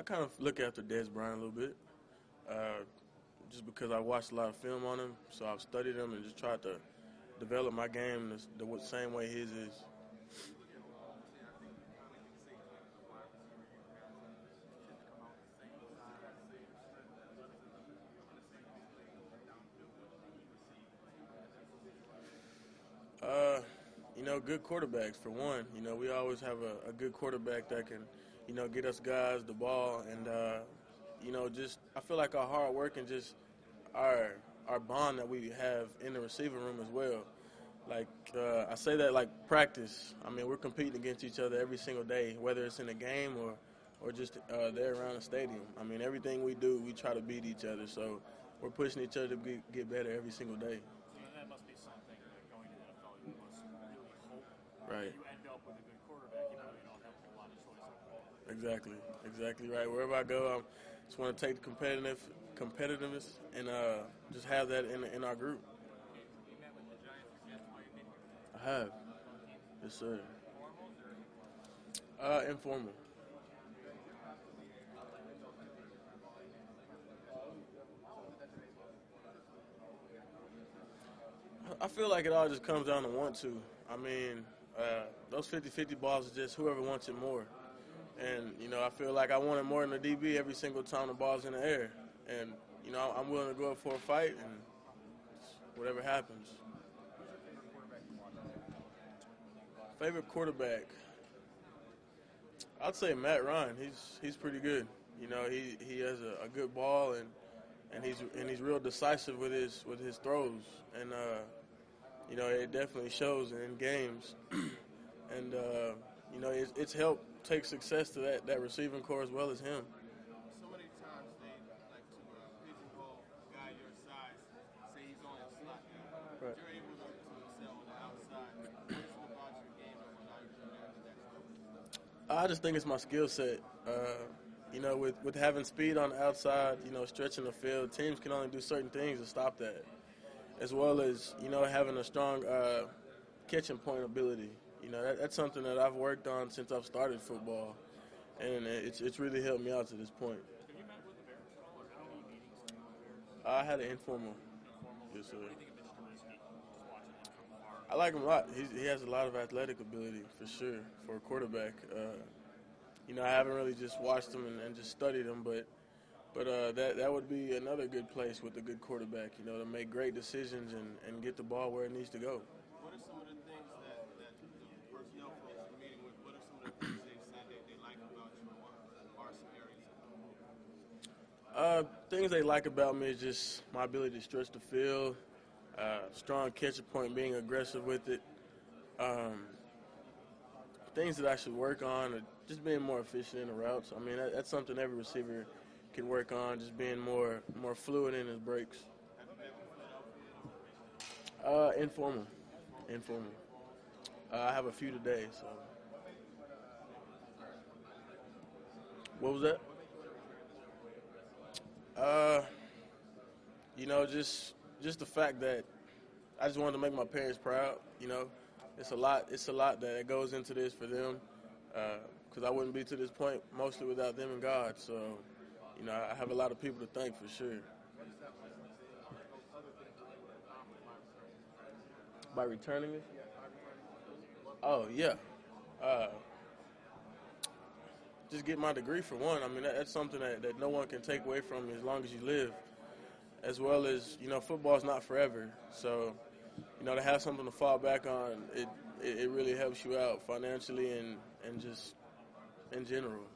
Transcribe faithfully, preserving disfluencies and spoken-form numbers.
kind of look after Dez Bryant a little bit, uh, just because I watched a lot of film on him, so I've studied him and just tried to develop my game the, the same way his is. Uh, you know, good quarterbacks for one. You know, we always have a, a good quarterback that can, you know, get us guys the ball, and uh, you know, just I feel like our hard work and just our our bond that we have in the receiving room as well. Like uh, I say that like practice. I mean, we're competing against each other every single day, whether it's in a game or or just uh, there around the stadium. I mean, everything we do, we try to beat each other. So we're pushing each other to get, get better every single day. That must be something that going to the N F L you must really hope Right. you end up with a good quarterback. You know, you don't have a lot of choices. Exactly. Exactly right. Wherever I go, I just want to take the competitive competitiveness and uh, just have that in in our group. You met with the Giants or Jets while you've been here? I have. Yes, sir. Formal Uh, informal. I feel like it all just comes down to want to. I mean, uh, those fifty-fifty balls are just whoever wants it more. And, you know, I feel like I want it more than the D B every single time the ball's in the air. And, you know, I'm willing to go up for a fight and whatever happens. Favorite quarterback? I'd say Matt Ryan. He's he's pretty good. You know, he, he has a, a good ball and, and he's and he's real decisive with his with his throws. And uh, you know, it definitely shows in games. and uh, you know, it's, it's helped take success to that, that receiving core as well as him. So many times they like to uh, pigeonhole a guy your size, say he's only a slot guy. Right. You're able to, to excel on the outside. What is it about your game that will allow you to do that? I just think it's my skill set. Uh, you know, with, with having speed on the outside, you know, stretching the field, teams can only do certain things to stop that. As well as, you know, having a strong uh, catching point ability. You know, that, that's something that I've worked on since I've started football. And it's it's really helped me out to this point. Have you met with the Bears at all, or how many meetings have you with the Bears? I had an informal. Informal? Yes, sir. What do you think of Mitch Trubisky? Just watching him from afar. I like him a lot. He's, he has a lot of athletic ability, for sure, for a quarterback. Uh, you know, I haven't really just watched him and, and just studied him, but but uh, that that would be another good place with a good quarterback, you know, to make great decisions and, and get the ball where it needs to go. What are some of the things that, that the personnel folks are meeting with? What are some of the things they said that they like about you? And what are some areas? Uh, things they like about me is just my ability to stretch the field, uh, strong catcher point, being aggressive with it. Um, things that I should work on are just being more efficient in the routes. I mean, that, that's something every receiver can work on, just being more more fluid in his breaks. Uh, informal. Informal. Uh, I have a few today, so. What was that? Uh, you know, just just the fact that I just wanted to make my parents proud. You know, it's a lot. It's a lot that goes into this for them, because uh, I wouldn't be to this point mostly without them and God. So, you know, I have a lot of people to thank for sure. By returning it? Oh yeah. Uh, just get my degree for one. I mean, that, that's something that, that no one can take away from you as long as you live. As well as, you know, football is not forever. So, you know, to have something to fall back on, it, it, it really helps you out financially and, and just in general.